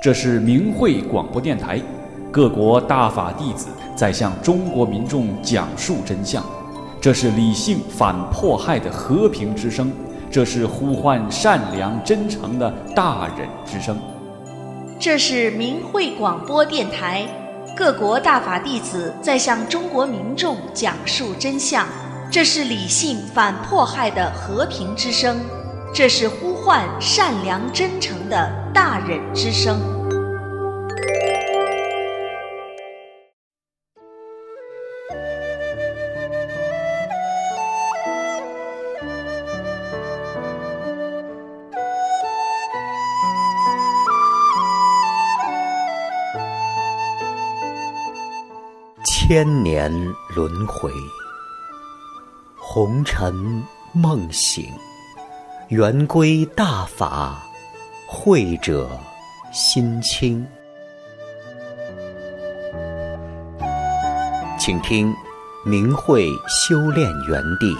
这是明慧广播电台，各国大法弟子在向中国民众讲述真相。这是理性反迫害的和平之声，这是呼唤善良真诚的大忍之声。 这是明慧广播电台，各国大法弟子在向中国民众讲述真相。这是理性反迫害的和平之声，这是呼唤善良真诚的大忍之声。 千年轮回，红尘梦醒，圆归大法，慧者心清。请听明慧修炼园地。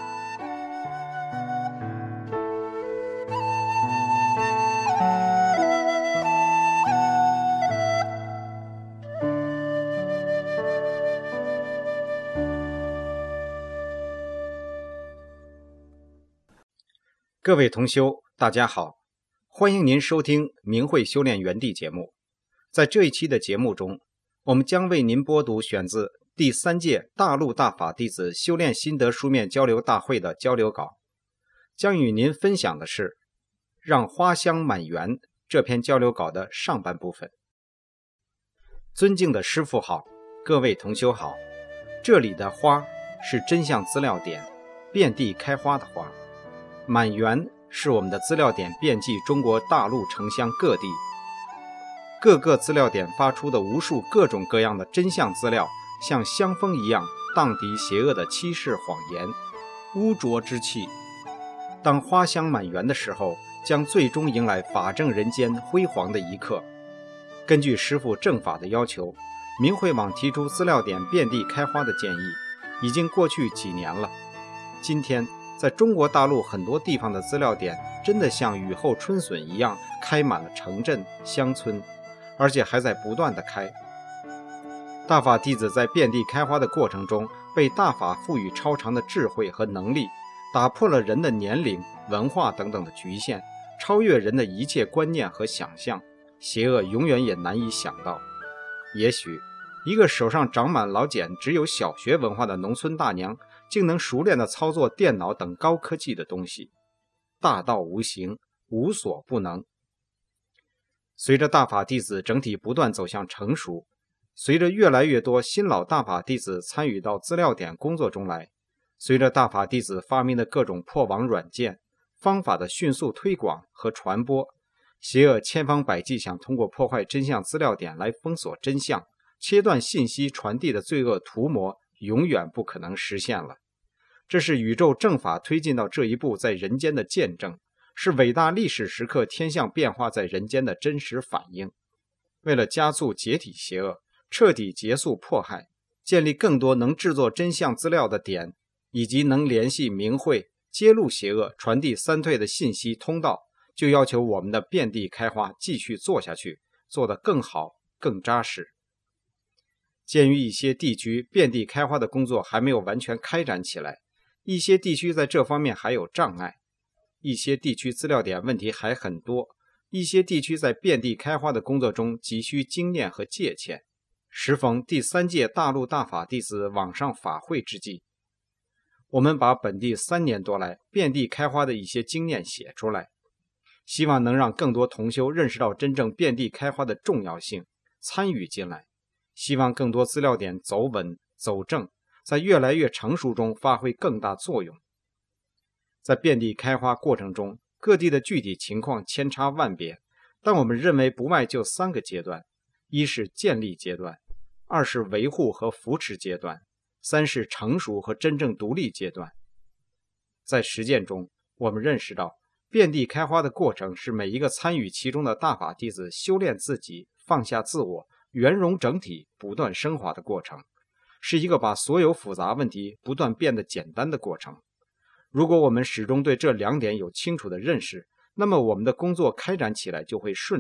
各位同修，大家好，欢迎您收听明慧修炼园地节目。在这一期的节目中，我们将为您播读选自第3届大陆大法弟子修炼心得书面交流大会的交流稿，将与您分享的是让花香满园这篇交流稿的上半部分。尊敬的师父好，各位同修好，这里的花是真相资料点遍地开花的花，满园是我们的资料点遍及中国大陆城乡各地，各个资料点发出的无数各种各样的真相资料，像香风一样荡涤邪恶的欺世谎言、污浊之气。当花香满园的时候，将最终迎来法正人间辉煌的一刻。根据师父正法的要求，明慧网提出资料点遍地开花的建议，已经过去几年了。今天在中国大陆很多地方的资料点真的像雨后春笋一样开满了城镇乡村，而且还在不断的开。大法弟子在遍地开花的过程中，被大法赋予超长的智慧和能力，打破了人的年龄、文化等等的局限，超越人的一切观念和想象，邪恶永远也难以想到。也许一个手上长满老茧、只有小学文化的农村大娘，竟能熟练地操作电脑等高科技的东西。大道无形，无所不能。随着大法弟子整体不断走向成熟，随着越来越多新老大法弟子参与到资料点工作中来，随着大法弟子发明的各种破网软件方法的迅速推广和传播，邪恶千方百计想通过破坏真相资料点来封锁真相、切断信息传递的罪恶图谋永远不可能实现了。这是宇宙正法推进到这一步在人间的见证，是伟大历史时刻天象变化在人间的真实反应。为了加速解体邪恶，彻底结束迫害，建立更多能制作真相资料的点，以及能联系明慧、揭露邪恶、传递三退的信息通道，就要求我们的遍地开花继续做下去，做得更好、更扎实。鉴于一些地区遍地开花的工作还没有完全开展起来，一些地区在这方面还有障碍，一些地区资料点问题还很多，一些地区在遍地开花的工作中急需经验和借鉴。时逢第3届大陆大法弟子网上法会之际，我们把本地3年多来遍地开花的一些经验写出来，希望能让更多同修认识到真正遍地开花的重要性，参与进来。希望更多资料点走稳走正，在越来越成熟中发挥更大作用。在遍地开花过程中，各地的具体情况千差万别，但我们认为不外就3个阶段：一是建立阶段，2是维护和扶持阶段，3是成熟和真正独立阶段。在实践中，我们认识到遍地开花的过程是每一个参与其中的大法弟子修炼自己、放下自我、圆融整体、不断升华的过程，是一个把所有复杂问题不断变得简单的过程。如果我们始终对这2点有清楚的认识，那么我们的工作开展起来就会顺利，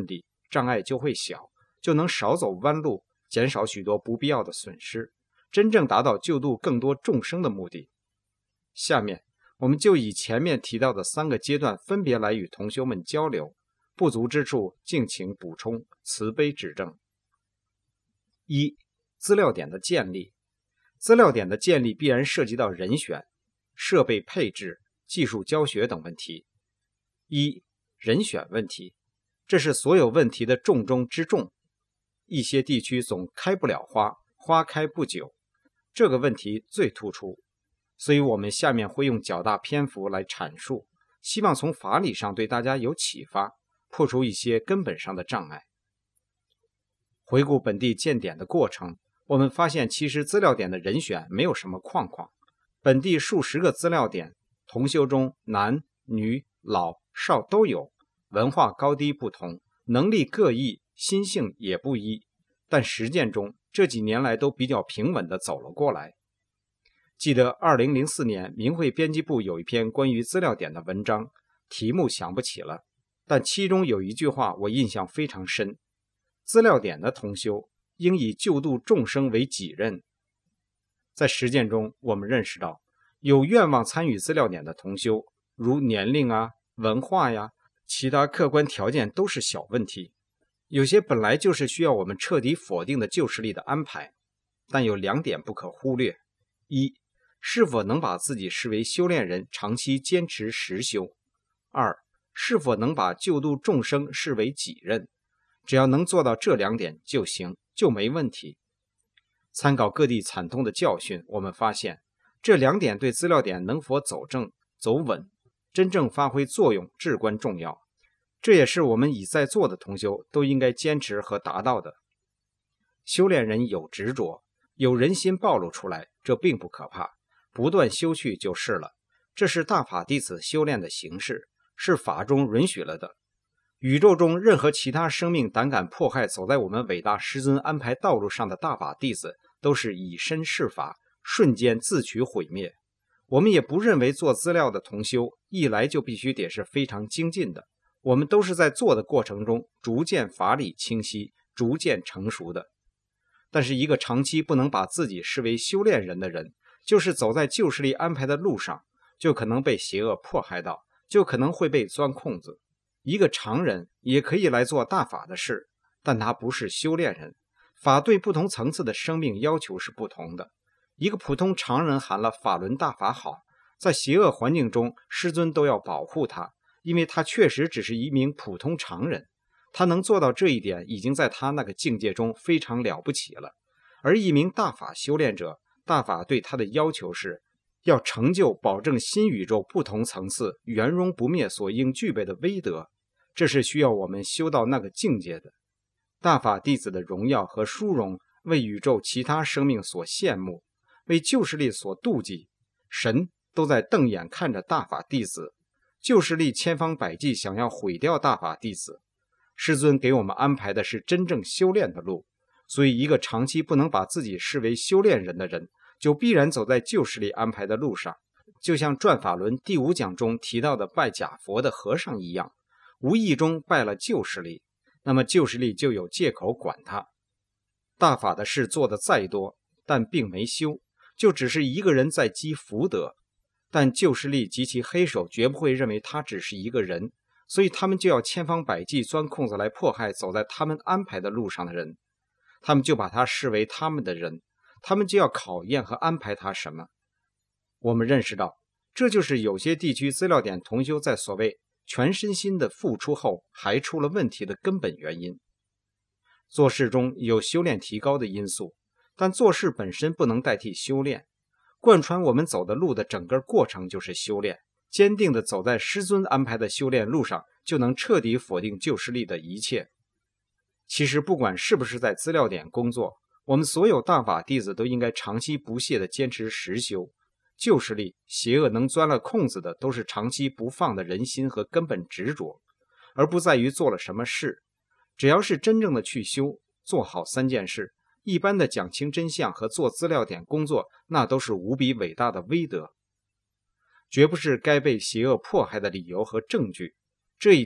障碍就会小，就能少走弯路，减少许多不必要的损失，真正达到救度更多众生的目的。下面我们就以前面提到的3个阶段分别来与同修们交流，不足之处敬请补充，慈悲指正。1. 资料点的建立。资料点的建立必然涉及到人选、设备配置、技术教学等问题。1. 人选问题，这是所有问题的重中之重。一些地区总开不了花，花开不久，这个问题最突出，所以我们下面会用较大篇幅来阐述，希望从法理上对大家有启发，破除一些根本上的障碍。回顾本地建点的过程，我们发现其实资料点的人选没有什么框框，本地数十个资料点，同修中男、女、老、少都有，文化高低不同，能力各异，心性也不一，但实践中这几年来都比较平稳地走了过来。记得2004年明慧编辑部有一篇关于资料点的文章，题目想不起了，但其中有一句话我印象非常深：资料点的同修应以救度众生为己任。在实践中，我们认识到有愿望参与资料点的同修，如年龄啊、文化呀、其他客观条件都是小问题，有些本来就是需要我们彻底否定的救世力的安排。但有2点不可忽略： 1. 是否能把自己视为修炼人，长期坚持实修； 2. 是否能把救度众生视为己任。只要能做到这2点就行，就没问题。参考各地惨痛的教训，我们发现这2点对资料点能否走正、走稳，真正发挥作用至关重要。这也是我们已在座的同修都应该坚持和达到的。修炼人有执着，有人心暴露出来，这并不可怕，不断修去就是了。这是大法弟子修炼的形式，是法中允许了的。宇宙中任何其他生命胆敢迫害走在我们伟大师尊安排道路上的大法弟子，都是以身试法，瞬间自取毁灭。我们也不认为做资料的同修一来就必须得是非常精进的，我们都是在做的过程中逐渐法理清晰，逐渐成熟的。但是一个长期不能把自己视为修炼人的人，就是走在救世力安排的路上，就可能被邪恶迫害到，就可能会被钻空子。一个常人也可以来做大法的事，但他不是修炼人。法对不同层次的生命要求是不同的。一个普通常人喊了法轮大法好，在邪恶环境中，师尊都要保护他，因为他确实只是一名普通常人。他能做到这一点，已经在他那个境界中非常了不起了。而一名大法修炼者，大法对他的要求是要成就保证新宇宙不同层次圆融不灭所应具备的威德，这是需要我们修到那个境界的。大法弟子的荣耀和殊荣为宇宙其他生命所羡慕，为救世力所妒忌，神都在瞪眼看着大法弟子，救世力千方百计想要毁掉大法弟子。师尊给我们安排的是真正修炼的路，所以一个长期不能把自己视为修炼人的人，就必然走在救世力安排的路上，就像转法轮第5讲中提到的拜假佛的和尚一样，无意中拜了救世力，那么救世力就有借口管他。大法的事做得再多，但并没修，就只是一个人在积福德。但救世力及其黑手绝不会认为他只是一个人，所以他们就要千方百计钻空子来迫害走在他们安排的路上的人。他们就把他视为他们的人，他们就要考验和安排他什么。我们认识到，这就是有些地区资料点同修在所谓全身心的付出后还出了问题的根本原因。做事中有修炼提高的因素，但做事本身不能代替修炼。贯穿我们走的路的整个过程就是修炼，坚定地走在师尊安排的修炼路上，就能彻底否定救世力的一切。其实不管是不是在资料点工作，我们所有大法弟子都应该长期不懈地坚持实修。救世力、邪恶能钻了空子的，都是长期不放的人心和根本执着，而不在于做了什么事。只要是真正的去修，做好3件事，一般的讲清真相和做资料点工作，那都是无比伟大的威德，绝不是该被邪恶迫害的理由和证据。这一点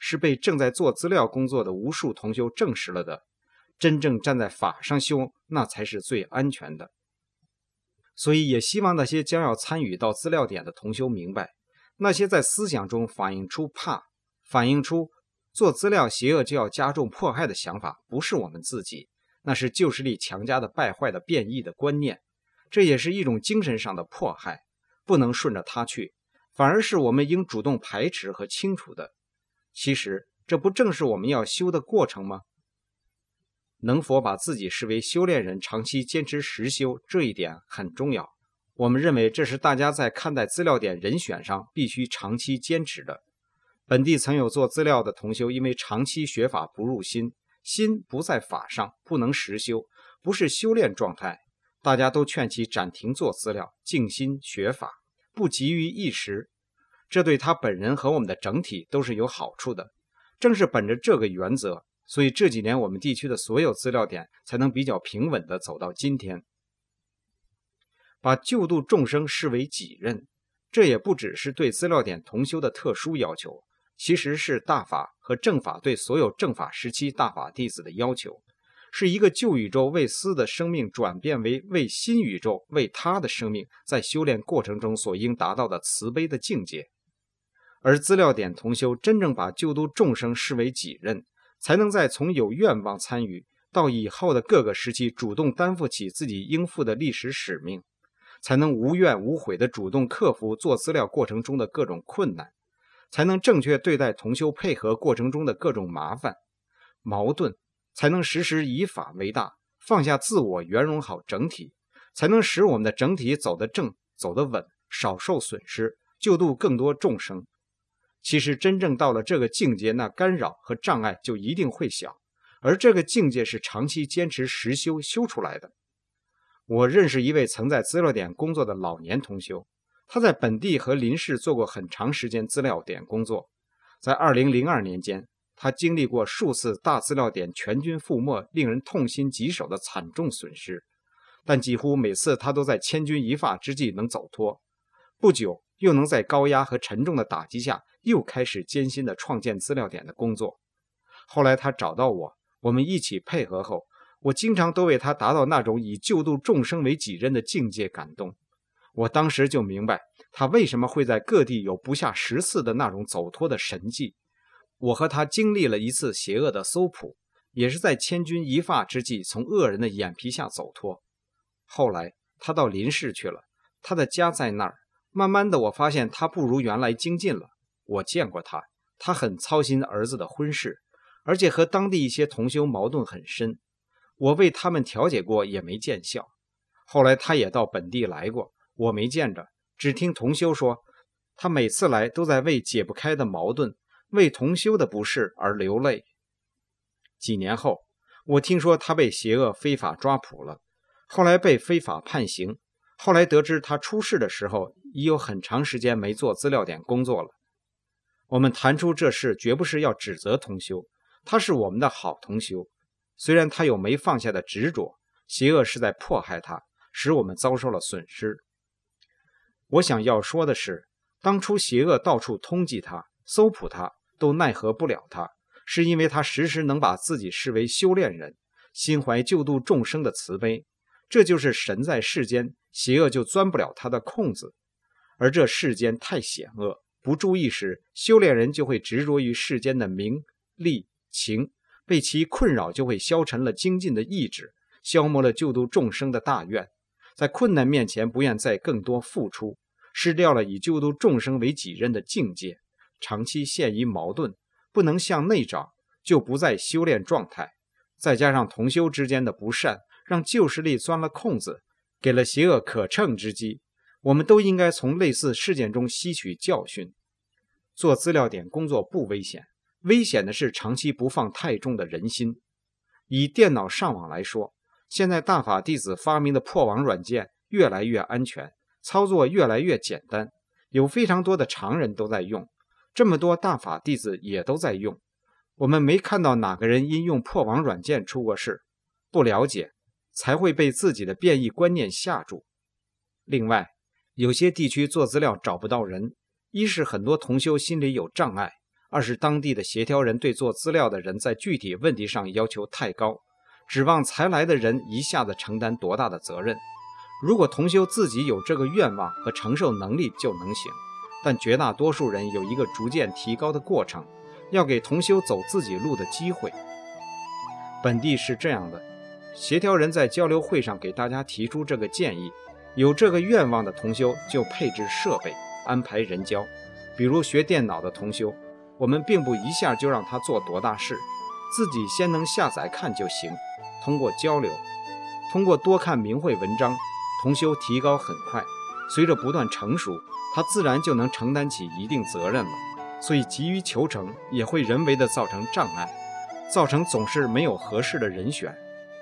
是被正在做资料工作的无数同修证实了的。真正站在法上修，那才是最安全的。所以也希望那些将要参与到资料点的同修明白，那些在思想中反映出怕，反映出做资料邪恶就要加重迫害的想法，不是我们自己，那是旧势力强加的败坏的变异的观念，这也是一种精神上的迫害，不能顺着它去，反而是我们应主动排斥和清除的。其实这不正是我们要修的过程吗？能否把自己视为修炼人，长期坚持实修，这一点很重要。我们认为这是大家在看待资料点人选上必须长期坚持的。本地曾有做资料的同修，因为长期学法不入心，心不在法上，不能实修，不是修炼状态，大家都劝其暂停做资料，静心学法，不急于一时，这对他本人和我们的整体都是有好处的。正是本着这个原则，所以这几年我们地区的所有资料点才能比较平稳地走到今天。把救度众生视为己任，这也不只是对资料点同修的特殊要求，其实是大法和正法对所有正法时期大法弟子的要求，是一个旧宇宙为私的生命转变为新宇宙为他的生命在修炼过程中所应达到的慈悲的境界。而资料点同修真正把救度众生视为己任，才能在从有愿望参与到以后的各个时期主动担负起自己应负的历史使命，才能无怨无悔地主动克服做资料过程中的各种困难，才能正确对待同修配合过程中的各种麻烦矛盾，才能时时以法为大，放下自我，圆融好整体，才能使我们的整体走得正，走得稳，少受损失，救度更多众生。其实真正到了这个境界，那干扰和障碍就一定会小，而这个境界是长期坚持实修修出来的。我认识一位曾在资料点工作的老年同修，他在本地和邻市做过很长时间资料点工作。在2002年间，他经历过数次大资料点全军覆没，令人痛心疾首的惨重损失，但几乎每次他都在千钧一发之际能走脱，不久又能在高压和沉重的打击下又开始艰辛地创建资料点的工作。后来他找到我，我们一起配合后，我经常都为他达到那种以救度众生为己任的境界感动。我当时就明白他为什么会在各地有不下10次的那种走脱的神迹。我和他经历了一次邪恶的搜捕，也是在千钧一发之际从恶人的眼皮下走脱。后来他到邻市去了，他的家在那儿，慢慢的我发现他不如原来精进了。我见过他，他很操心儿子的婚事，而且和当地一些同修矛盾很深，我为他们调解过也没见效。后来他也到本地来过，我没见着，只听同修说他每次来都在为解不开的矛盾，为同修的不是而流泪。几年后，我听说他被邪恶非法抓捕了，后来被非法判刑，后来得知他出事的时候已有很长时间没做资料点工作了。我们谈出这事绝不是要指责同修，他是我们的好同修，虽然他有没放下的执着，邪恶是在迫害他，使我们遭受了损失。我想要说的是，当初邪恶到处通缉他，搜捕他，都奈何不了他，是因为他时时能把自己视为修炼人，心怀救度众生的慈悲，这就是神在世间，邪恶就钻不了他的空子。而这世间太险恶，不注意时，修炼人就会执着于世间的名利情，被其困扰，就会消沉了精进的意志，消磨了救度众生的大愿，在困难面前不愿再更多付出，失掉了以救度众生为己任的境界，长期陷于矛盾，不能向内找，就不在修炼状态。再加上同修之间的不善，让旧势力钻了空子，给了邪恶可乘之机。我们都应该从类似事件中吸取教训。做资料点工作不危险，危险的是长期不放太重的人心。以电脑上网来说，现在大法弟子发明的破网软件越来越安全，操作越来越简单，有非常多的常人都在用，这么多大法弟子也都在用。我们没看到哪个人因用破网软件出过事，不了解才会被自己的变异观念吓住。另外，有些地区做资料找不到人，一是很多同修心里有障碍， 而是当地的协调人对做资料的人在具体问题上要求太高，指望才来的人一下子承担多大的责任。如果同修自己有这个愿望和承受能力就能行，但绝大多数人有一个逐渐提高的过程，要给同修走自己路的机会。本地是这样的，协调人在交流会上给大家提出这个建议，有这个愿望的同修就配置设备，安排人教。比如学电脑的同修，我们并不一下就让他做多大事，自己先能下载看就行。通过交流，通过多看明慧文章，同修提高很快，随着不断成熟，他自然就能承担起一定责任了。所以急于求成也会人为的造成障碍，造成总是没有合适的人选。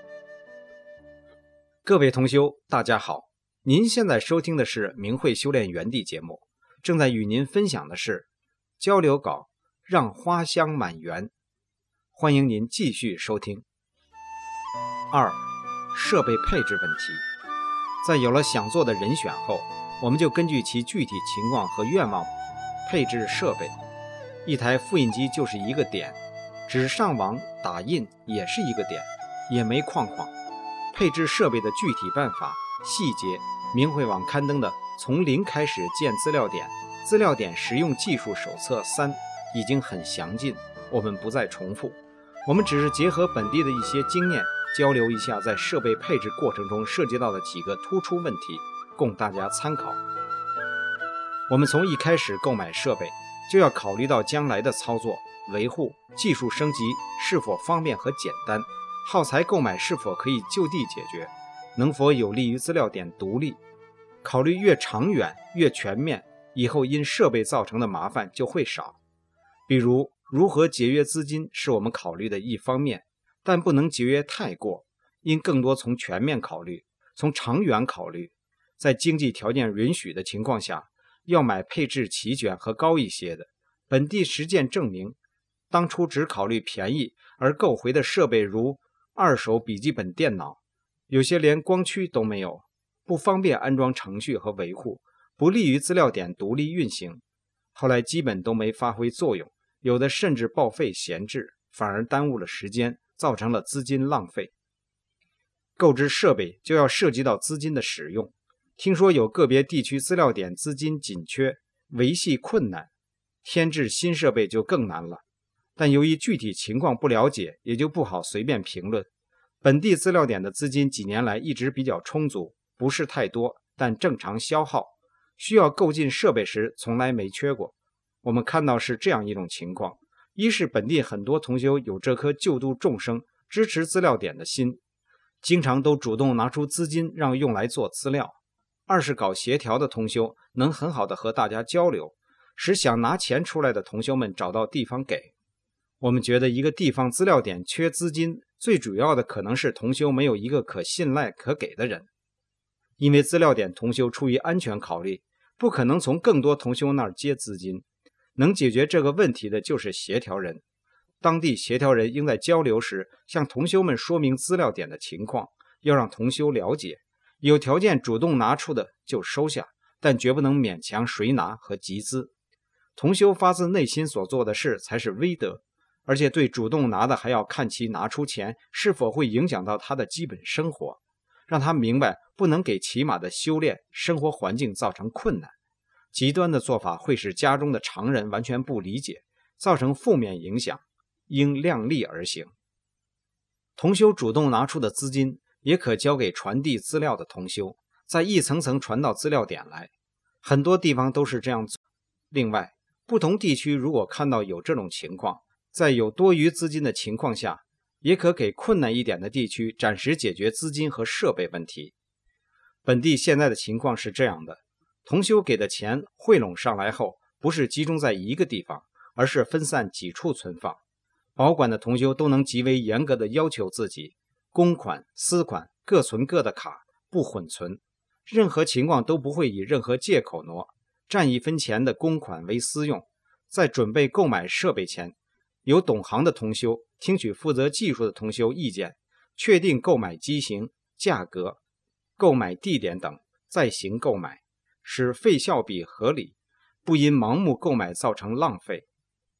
各位同修大家好，您现在收听的是明慧修炼园地节目，正在与您分享的是交流稿让花香满园，欢迎您继续收听。2. 设备配置问题。在有了想做的人选后，我们就根据其具体情况和愿望配置设备。一台复印机就是一个点，只上网打印也是一个点，也没框框。配置设备的具体办法细节，明慧网刊登的《从零开始建资料点》资料点实用技术手册3已经很详尽，我们不再重复。我们只是结合本地的一些经验，交流一下在设备配置过程中涉及到的几个突出问题，供大家参考。我们从一开始购买设备，就要考虑到将来的操作、维护、技术升级是否方便和简单，耗材购买是否可以就地解决，能否有利于资料点独立。考虑越长远越全面，以后因设备造成的麻烦就会少。比如如何节约资金是我们考虑的一方面，但不能节约太过，应更多从全面考虑，从长远考虑。在经济条件允许的情况下，要买配置齐全和高一些的。本地实践证明，当初只考虑便宜而购回的设备如二手笔记本电脑，有些连光驱都没有，不方便安装程序和维护，不利于资料点独立运行。后来基本都没发挥作用，有的甚至报废闲置，反而耽误了时间，造成了资金浪费。购置设备就要涉及到资金的使用，听说有个别地区资料点资金紧缺，维系困难，添置新设备就更难了。但由于具体情况不了解，也就不好随便评论。本地资料点的资金几年来一直比较充足，不是太多，但正常消耗，需要购进设备时从来没缺过。我们看到是这样一种情况：一是本地很多同修有这颗救度众生、支持资料点的心，经常都主动拿出资金让用来做资料；二是搞协调的同修能很好的和大家交流，使想拿钱出来的同修们找到地方给。我们觉得一个地方资料点缺资金，最主要的可能是同修没有一个可信赖可给的人。因为资料点同修出于安全考虑，不可能从更多同修那儿接资金，能解决这个问题的就是协调人。当地协调人应在交流时向同修们说明资料点的情况，要让同修了解，有条件主动拿出的就收下，但绝不能勉强谁拿和集资。同修发自内心所做的事才是威德，而且对主动拿的还要看其拿出钱是否会影响到他的基本生活，让他明白不能给起码的修炼生活环境造成困难。极端的做法会使家中的常人完全不理解，造成负面影响，应量力而行。同修主动拿出的资金也可交给传递资料的同修，再一层层传到资料点来，很多地方都是这样做。另外，不同地区如果看到有这种情况，在有多余资金的情况下，也可给困难一点的地区暂时解决资金和设备问题。本地现在的情况是这样的，同修给的钱汇拢上来后，不是集中在一个地方，而是分散几处存放。保管的同修都能极为严格的要求自己，公款、私款各存各的卡，不混存，任何情况都不会以任何借口挪，占1分钱的公款为私用。在准备购买设备前，有懂行的同修听取负责技术的同修意见，确定购买机型、价格、购买地点等，再行购买，使费效比合理，不因盲目购买造成浪费。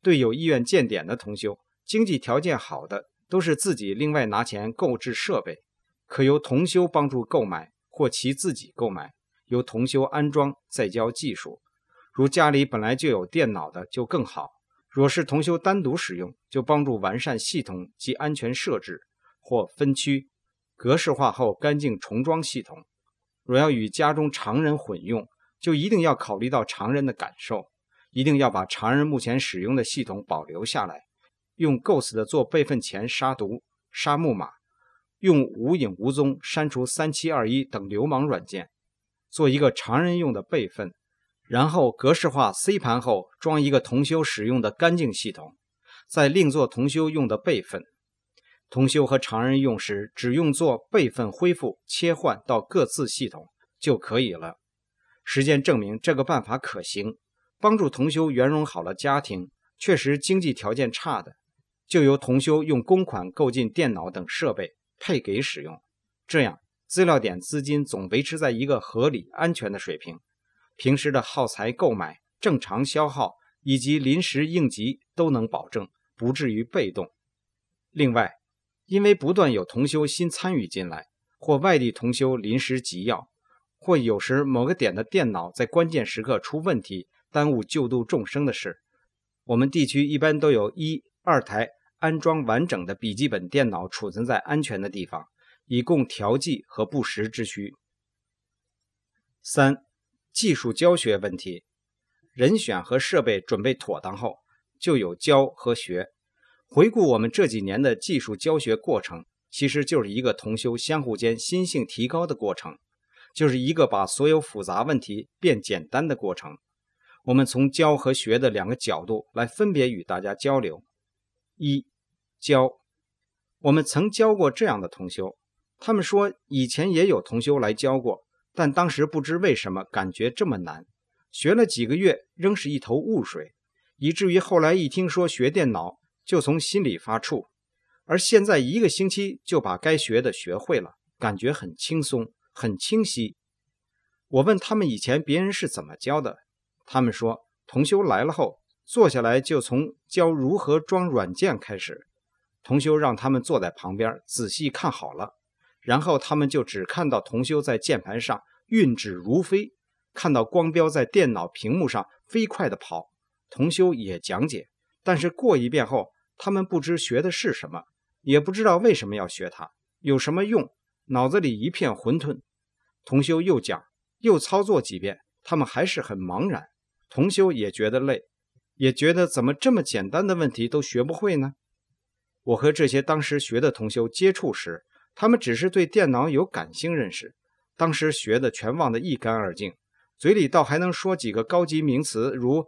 对有意愿见点的同修，经济条件好的都是自己另外拿钱购置设备，可由同修帮助购买或其自己购买，由同修安装再教技术。如家里本来就有电脑的就更好，若是同修单独使用，就帮助完善系统及安全设置或分区格式化后干净重装系统。若要与家中常人混用，就一定要考虑到常人的感受，一定要把常人目前使用的系统保留下来，用 Ghost 的做备份前杀毒、杀木马，用无影无踪删除3721等流氓软件，做一个常人用的备份，然后格式化 C 盘后装一个同修使用的干净系统，再另做同修用的备份。同修和常人用时只用做备份恢复切换到各自系统就可以了。实践证明这个办法可行，帮助同修圆融好了家庭，确实经济条件差的，就由同修用公款购进电脑等设备配给使用，这样资料点资金总维持在一个合理安全的水平，平时的耗材购买、正常消耗以及临时应急都能保证，不至于被动。另外，因为不断有同修新参与进来，或外地同修临时急要，或有时某个点的电脑在关键时刻出问题，耽误救度众生的事，我们地区一般都有1、2台安装完整的笔记本电脑储存在安全的地方，以供调剂和不时之需。3. 技术教学问题。人选和设备准备妥当后，就有教和学。回顾我们这几年的技术教学过程，其实就是一个同修相互间心性提高的过程，就是一个把所有复杂问题变简单的过程。我们从教和学的2个角度来分别与大家交流。1. 教。我们曾教过这样的同修，他们说以前也有同修来教过，但当时不知为什么感觉这么难，学了几个月仍是一头雾水，以至于后来一听说学电脑就从心里发怵，而现在1个星期就把该学的学会了，感觉很轻松很清晰。我问他们以前别人是怎么教的，他们说同修来了后坐下来就从教如何装软件开始，同修让他们坐在旁边仔细看好了，然后他们就只看到同修在键盘上运指如飞，看到光标在电脑屏幕上飞快地跑，同修也讲解，但是过一遍后他们不知学的是什么，也不知道为什么要学它，有什么用，脑子里一片混沌。同修又讲又操作几遍，他们还是很茫然，同修也觉得累，也觉得怎么这么简单的问题都学不会呢？我和这些当时学的同修接触时，他们只是对电脑有感性认识，当时学的全忘得一干二净，嘴里倒还能说几个高级名词如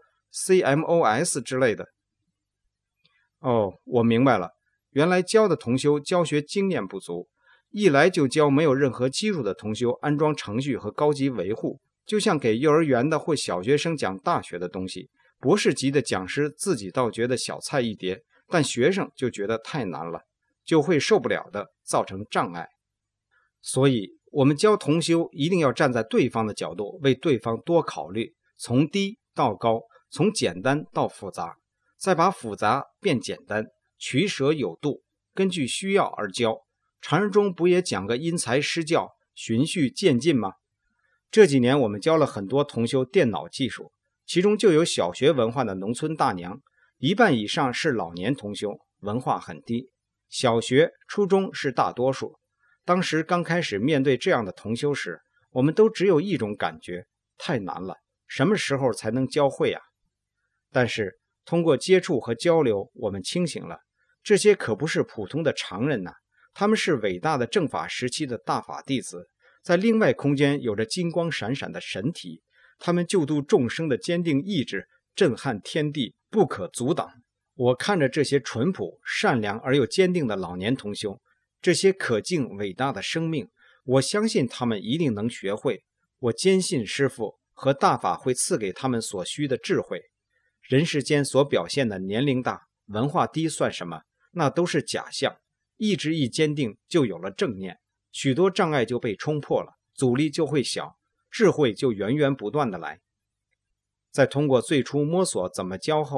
CMOS 之类的。哦，我明白了，原来教的同修教学经验不足，一来就教没有任何基础的同修安装程序和高级维护，就像给幼儿园的或小学生讲大学的东西，博士级的讲师自己倒觉得小菜一碟，但学生就觉得太难了，就会受不了的，造成障碍。所以我们教同修一定要站在对方的角度，为对方多考虑，从低到高，从简单到复杂，再把复杂变简单，取舍有度，根据需要而教。常人中不也讲个因材施教，循序渐进吗？这几年我们教了很多同修电脑技术，其中就有小学文化的农村大娘，一半以上是老年同修，文化很低，小学、初中是大多数。当时刚开始面对这样的同修时，我们都只有一种感觉，太难了，什么时候才能教会啊？但是通过接触和交流，我们清醒了，这些可不是普通的常人呐，他们是伟大的正法时期的大法弟子，在另外空间有着金光闪闪的神体，他们救度众生的坚定意志震撼天地，不可阻挡。我看着这些淳朴、善良而又坚定的老年同修，这些可敬伟大的生命，我相信他们一定能学会，我坚信师父和大法会赐给他们所需的智慧。人世间所表现的年龄大、文化低算什么？那都是假象。意志一坚定，就有了正念，许多障碍就被冲破了，阻力就会小，智慧就源源不断的来。在通过最初摸索怎么教后，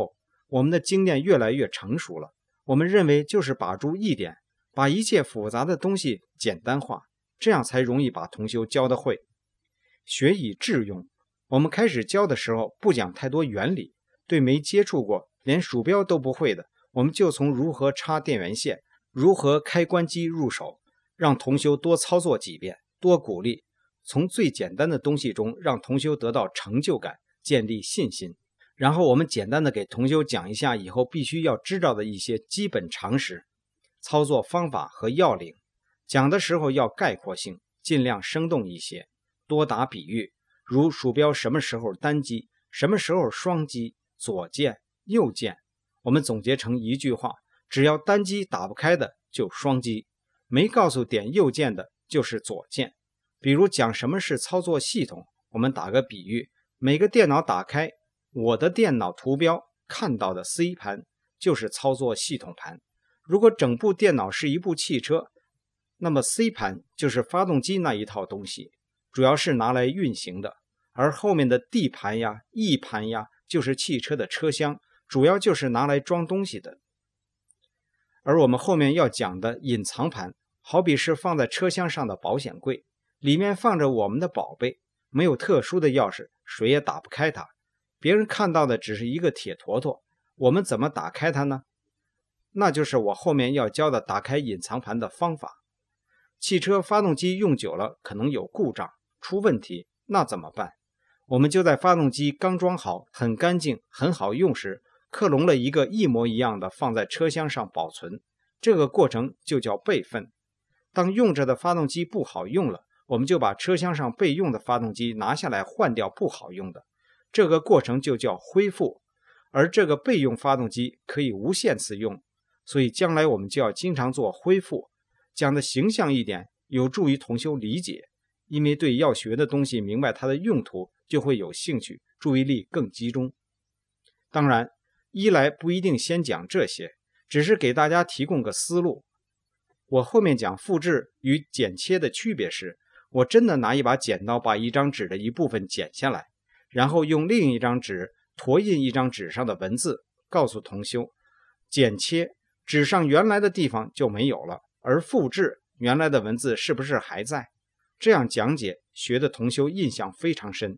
我们的经验越来越成熟了，我们认为就是把住一点，把一切复杂的东西简单化，这样才容易把同修教得会。学以致用，我们开始教的时候不讲太多原理，对没接触过连鼠标都不会的，我们就从如何插电源线、如何开关机入手，让同修多操作几遍，多鼓励，从最简单的东西中让同修得到成就感，建立信心。然后我们简单的给同修讲一下以后必须要知道的一些基本常识、操作方法和要领。讲的时候要概括性，尽量生动一些，多打比喻，如鼠标什么时候单击，什么时候双击，左键右键，我们总结成一句话，只要单击打不开的就双击，没告诉点右键的就是左键。比如讲什么是操作系统，我们打个比喻，每个电脑打开，我的电脑图标看到的 C 盘就是操作系统盘。如果整部电脑是一部汽车，那么 C 盘就是发动机那一套东西，主要是拿来运行的，而后面的 D 盘呀、E 盘呀就是汽车的车厢，主要就是拿来装东西的。而我们后面要讲的隐藏盘，好比是放在车厢上的保险柜，里面放着我们的宝贝，没有特殊的钥匙，谁也打不开它，别人看到的只是一个铁坨坨，我们怎么打开它呢？那就是我后面要教的打开隐藏盘的方法。汽车发动机用久了可能有故障出问题，那怎么办？我们就在发动机刚装好很干净很好用时，克隆了一个一模一样的放在车厢上保存，这个过程就叫备份。当用着的发动机不好用了，我们就把车厢上备用的发动机拿下来换掉不好用的，这个过程就叫恢复。而这个备用发动机可以无限次用，所以将来我们就要经常做恢复。讲的形象一点，有助于同修理解，因为对要学的东西明白它的用途，就会有兴趣，注意力更集中。当然，一来不一定先讲这些，只是给大家提供个思路。我后面讲复制与剪切的区别时，我真的拿一把剪刀把一张纸的一部分剪下来，然后用另一张纸拓印一张纸上的文字，告诉同修，剪切纸上原来的地方就没有了，而复制原来的文字是不是还在？这样讲解，学的同修印象非常深。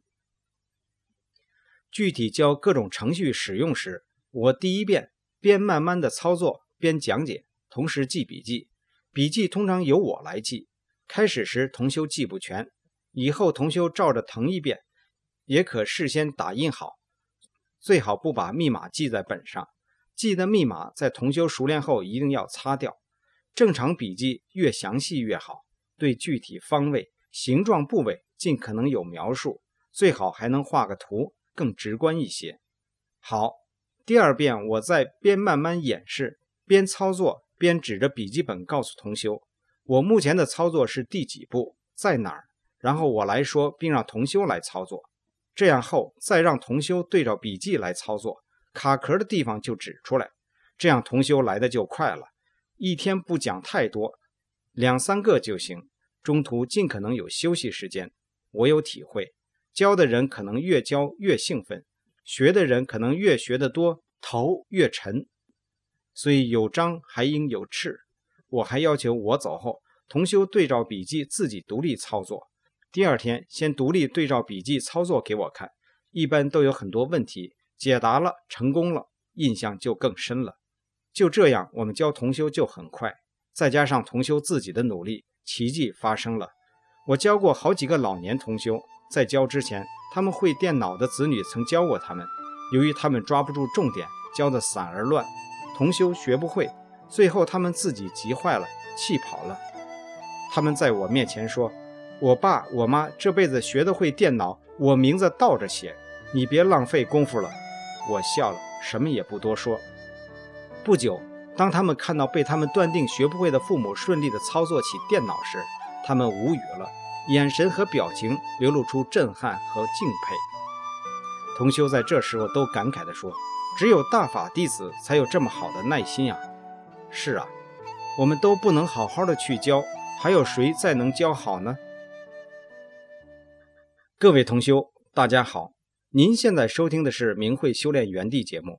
具体教各种程序使用时，我第一遍边慢慢的操作边讲解，同时记笔记。笔记通常由我来记，开始时同修记不全，以后同修照着誊一遍，也可事先打印好，最好不把密码记在本上，记的密码在同修熟练后一定要擦掉。正常笔记越详细越好，对具体方位、形状部位尽可能有描述，最好还能画个图，更直观一些。好，第二遍我再边慢慢演示，边操作边指着笔记本告诉同修，我目前的操作是第几步，在哪儿，然后我来说，并让同修来操作。这样后再让同修对照笔记来操作，卡壳的地方就指出来，这样同修来的就快了。一天不讲太多，2、3个就行，中途尽可能有休息时间。我有体会，教的人可能越教越兴奋，学的人可能越学得多，头越沉。所以有章还应有尺，我还要求我走后，同修对照笔记自己独立操作。第二天先独立对照笔记操作给我看，一般都有很多问题，解答了，成功了，印象就更深了。就这样，我们教同修就很快，再加上同修自己的努力，奇迹发生了。我教过好几个老年同修，在教之前，他们会电脑的子女曾教过他们，由于他们抓不住重点，教得散而乱，同修学不会，最后他们自己急坏了，气跑了。他们在我面前说，我爸我妈这辈子学得会电脑，我名字倒着写，你别浪费功夫了。我笑了，什么也不多说。不久，当他们看到被他们断定学不会的父母顺利地操作起电脑时，他们无语了，眼神和表情流露出震撼和敬佩。同修在这时候都感慨地说，只有大法弟子才有这么好的耐心啊。是啊，我们都不能好好的去教，还有谁再能教好呢？各位同修，大家好，您现在收听的是明慧修炼园地节目。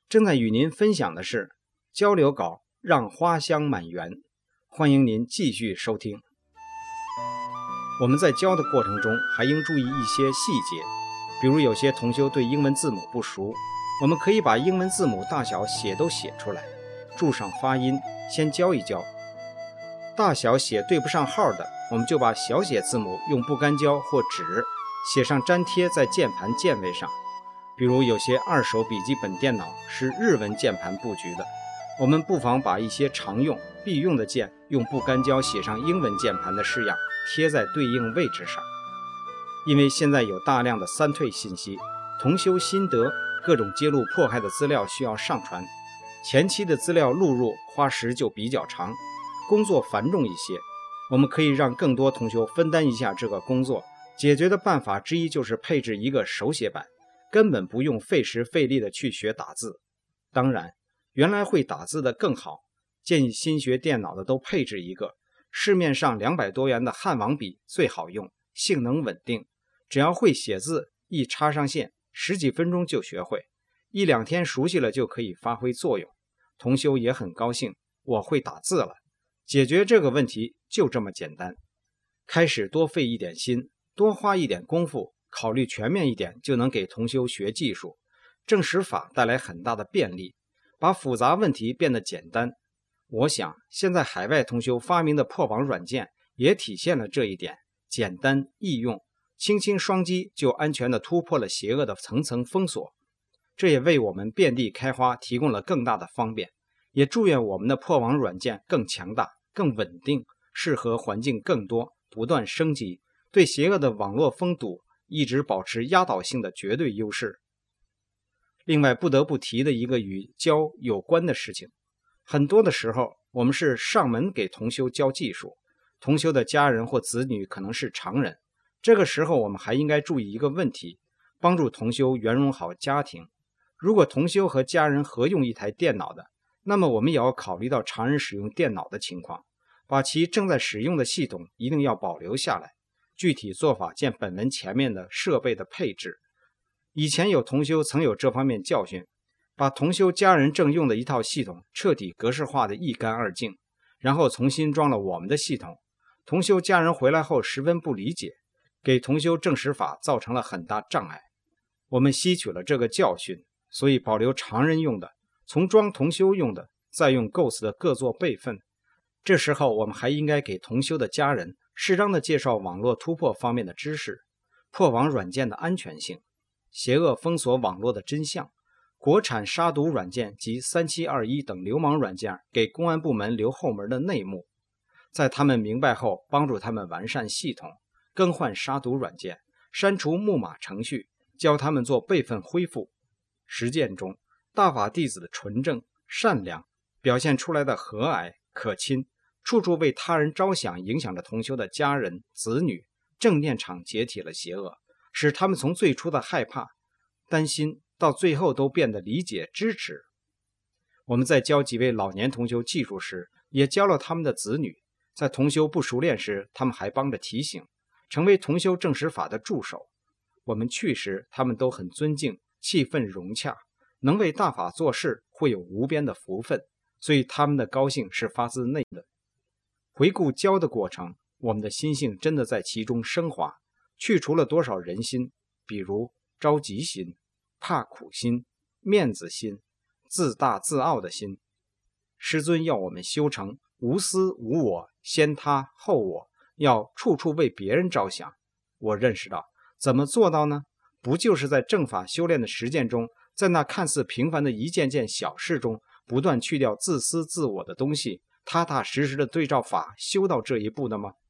正在与您分享的是交流稿让花香满园，欢迎您继续收听。我们在教的过程中还应注意一些细节，比如有些同修对英文字母不熟，我们可以把英文字母大小写都写出来，注上发音，先教一教。大小写对不上号的，我们就把小写字母用不干胶或纸写上粘贴在键盘键位上。比如有些二手笔记本电脑是日文键盘布局的，我们不妨把一些常用必用的键用不干胶写上英文键盘的式样，贴在对应位置上。因为现在有大量的三退信息、同修心得、各种揭露迫害的资料需要上传，前期的资料录入花时就比较长，工作繁重一些。我们可以让更多同修分担一下这个工作，解决的办法之一就是配置一个手写板，根本不用费时费力的去学打字。当然，原来会打字的更好，建议新学电脑的都配置一个。市面上200多元的汉王笔最好用，性能稳定，只要会写字，一插上线，10几分钟就学会，1、2天熟悉了就可以发挥作用。同修也很高兴，我会打字了。解决这个问题就这么简单，开始多费一点心，多花一点功夫，考虑全面一点，就能给同修学技术。证实法带来很大的便利，把复杂问题变得简单。我想现在海外同修发明的破网软件也体现了这一点，简单易用，轻轻双击就安全地突破了邪恶的层层封锁。这也为我们遍地开花提供了更大的方便，也祝愿我们的破网软件更强大、更稳定，适合环境更多，不断升级，对邪恶的网络封堵一直保持压倒性的绝对优势。另外不得不提的一个与教有关的事情，很多的时候我们是上门给同修教技术，同修的家人或子女可能是常人，这个时候我们还应该注意一个问题，帮助同修圆融好家庭。如果同修和家人合用一台电脑的，那么我们也要考虑到常人使用电脑的情况，把其正在使用的系统一定要保留下来。具体做法见本文前面的设备的配置。以前有同修曾有这方面教训，把同修家人正用的一套系统彻底格式化的一干二净，然后重新装了我们的系统。同修家人回来后十分不理解，给同修证实法造成了很大障碍。我们吸取了这个教训，所以保留常人用的，重装同修用的，再用 Ghost 的各做备份。这时候我们还应该给同修的家人适当的介绍网络突破方面的知识，破网软件的安全性，邪恶封锁网络的真相，国产杀毒软件及3721等流氓软件给公安部门留后门的内幕，在他们明白后帮助他们完善系统，更换杀毒软件，删除木马程序，教他们做备份恢复。实践中，大法弟子的纯正善良表现出来的和蔼可亲，处处为他人着想，影响着同修的家人子女，正念场解体了邪恶，使他们从最初的害怕担心到最后都变得理解支持。我们在教几位老年同修技术时，也教了他们的子女，在同修不熟练时，他们还帮着提醒，成为同修证实法的助手。我们去时，他们都很尊敬，气氛融洽，能为大法做事，会有无边的福分，所以他们的高兴是发自内的。回顾教的过程，我们的心性真的在其中升华，去除了多少人心，比如着急心、怕苦心、面子心、自大自傲的心。师尊要我们修成无私无我，先他后我，要处处为别人着想。我认识到怎么做到呢？不就是在正法修炼的实践中，在那看似平凡的一件件小事中，不断去掉自私自我的东西，踏踏实实的对照法修到这一步的吗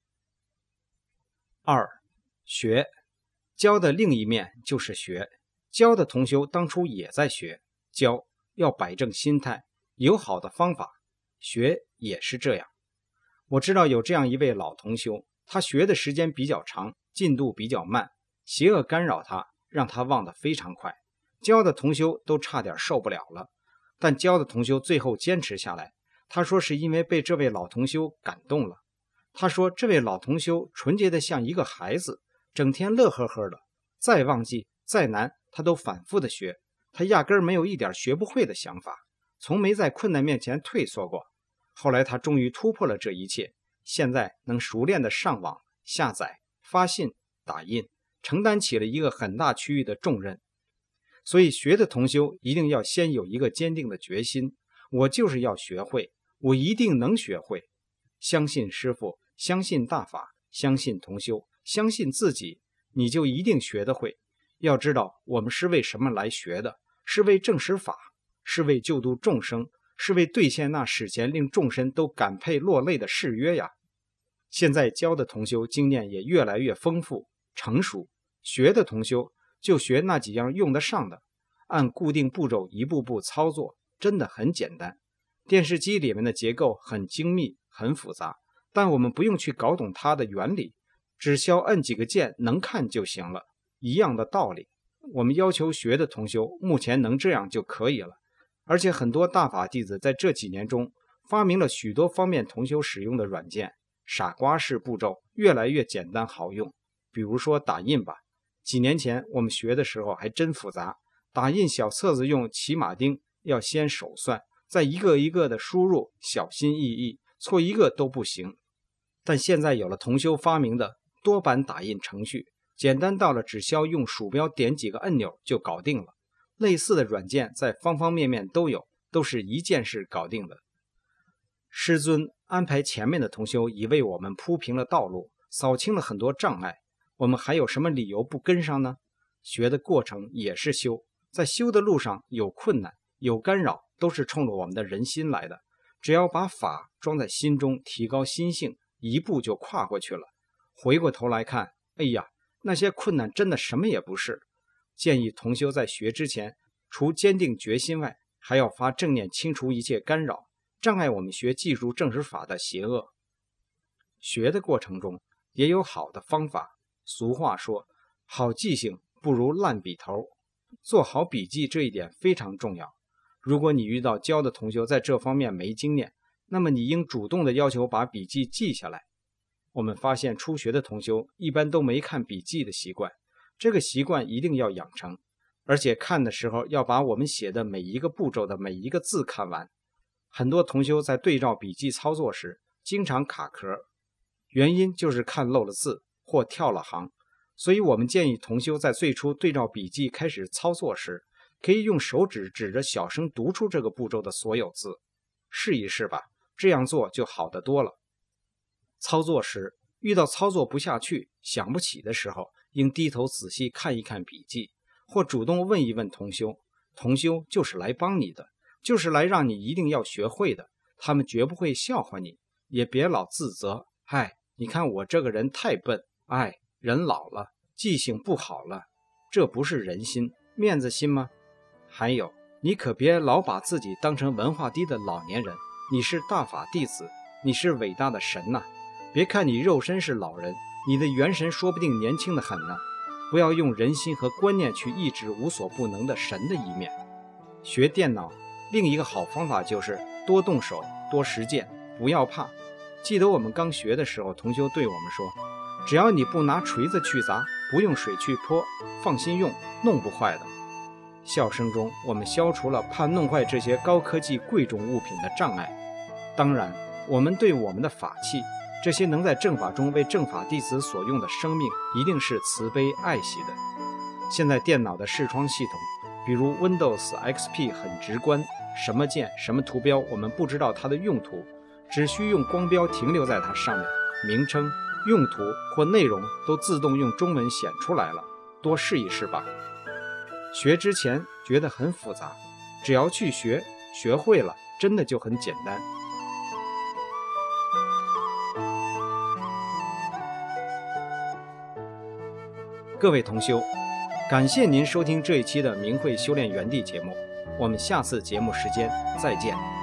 ？2. 学。教的另一面就是学。教的同修当初也在学，教要摆正心态，有好的方法，学也是这样。我知道有这样一位老同修，他学的时间比较长，进度比较慢，邪恶干扰他，让他忘得非常快，教的同修都差点受不了了。但教的同修最后坚持下来，他说是因为被这位老同修感动了。他说这位老同修纯洁的像一个孩子，整天乐呵呵的，再忘记再难他都反复的学， 他压根儿没有一点学不会的想法，从没在困难面前退缩过。后来他终于突破了这一切，现在能熟练地上网、下载、发信、打印，承担起了一个很大区域的重任。所以学的同修一定要先有一个坚定的决心，我就是要学会，我一定能学会。相信师父，相信大法，相信同修，相信自己，你就一定学得会。要知道我们是为什么来学的，是为证实法，是为救度众生，是为兑现那史前令众生都感佩落泪的誓约呀。现在教的同修经验也越来越丰富成熟，学的同修就学那几样用得上的，按固定步骤一步步操作，真的很简单。电视机里面的结构很精密很复杂，但我们不用去搞懂它的原理，只需要摁几个键能看就行了，一样的道理。我们要求学的同修目前能这样就可以了。而且很多大法弟子在这几年中发明了许多方便同修使用的软件，傻瓜式步骤越来越简单好用。比如说打印吧，几年前我们学的时候还真复杂，打印小册子用骑马钉要先手算，再一个一个的输入，小心翼翼，错一个都不行。但现在有了同修发明的多版打印程序，简单到了只需要用鼠标点几个按钮就搞定了。类似的软件在方方面面都有，都是一件事搞定的。师尊安排前面的同修已为我们铺平了道路，扫清了很多障碍，我们还有什么理由不跟上呢？学的过程也是修，在修的路上有困难有干扰，都是冲着我们的人心来的。只要把法装在心中，提高心性，一步就跨过去了。回过头来看，哎呀，那些困难真的什么也不是。建议同修在学之前，除坚定决心外，还要发正念清除一切干扰，障碍我们学技术证实法的邪恶。学的过程中也有好的方法，俗话说，好记性不如烂笔头，做好笔记这一点非常重要。如果你遇到教的同修在这方面没经验，那么你应主动的要求把笔记记下来。我们发现初学的同修一般都没看笔记的习惯，这个习惯一定要养成，而且看的时候要把我们写的每一个步骤的每一个字看完。很多同修在对照笔记操作时经常卡壳，原因就是看漏了字或跳了行。所以我们建议同修在最初对照笔记开始操作时，可以用手指指着小声读出这个步骤的所有字，试一试吧，这样做就好得多了。操作时遇到操作不下去想不起的时候，应低头仔细看一看笔记，或主动问一问同修，同修就是来帮你的，就是来让你一定要学会的，他们绝不会笑话你，也别老自责，你看我这个人太笨，人老了记性不好了，这不是人心面子心吗？还有，你可别老把自己当成文化低的老年人，你是大法弟子，你是伟大的神呐，别看你肉身是老人，你的元神说不定年轻的很呢。不要用人心和观念去抑制无所不能的神的一面。学电脑另一个好方法就是多动手多实践，不要怕。记得我们刚学的时候，同修对我们说，只要你不拿锤子去砸，不用水去泼，放心用，弄不坏的。笑声中我们消除了怕弄坏这些高科技贵重物品的障碍。当然，我们对我们的法器，这些能在正法中为正法弟子所用的生命，一定是慈悲爱惜的。现在电脑的视窗系统，比如 Windows XP 很直观，什么键什么图标我们不知道它的用途，只需用光标停留在它上面，名称用途或内容都自动用中文显出来了，多试一试吧。学之前觉得很复杂，只要去学，学会了真的就很简单。各位同修，感谢您收听这一期的明慧修炼园地节目，我们下次节目时间再见。